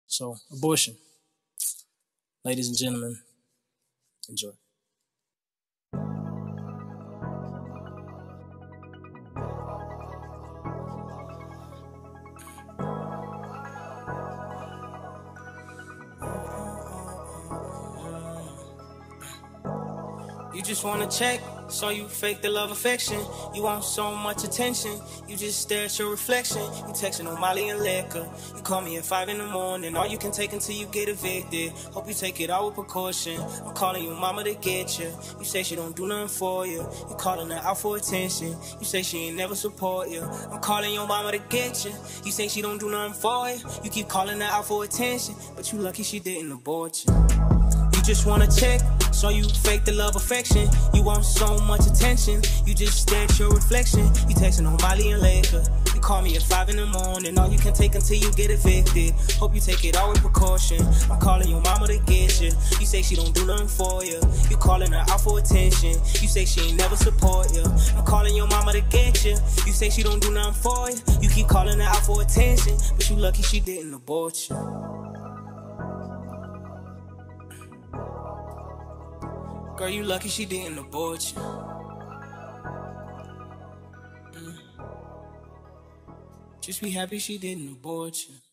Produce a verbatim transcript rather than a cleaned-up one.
So, abortion. Ladies and gentlemen, enjoy. You just wanna check, so you fake the love affection. You want so much attention, you just stare at your reflection. You texting on Molly and liquor. You call me at five in the morning, all you can take until you get evicted. Hope you take it all with precaution. I'm calling your mama to get you. You say she don't do nothing for you. You calling her out for attention. You say she ain't never support you. I'm calling your mama to get you. You say she don't do nothing for you. You keep calling her out for attention, but you lucky she didn't abort you. You just wanna check, so you fake the love affection. You want so much attention, you just stare at your reflection. You texting on Molly and liquor. You call me at five in the morning, all you can take until you get evicted. Hope you take it all with precaution. I'm calling your mama to get you. You say she don't do nothing for you. You calling her out for attention. You say she ain't never support you. I'm calling your mama to get you. You say she don't do nothing for you. You keep calling her out for attention, but you lucky she didn't abort you. Girl, you lucky she didn't abort you. Mm. Just be happy she didn't abort you.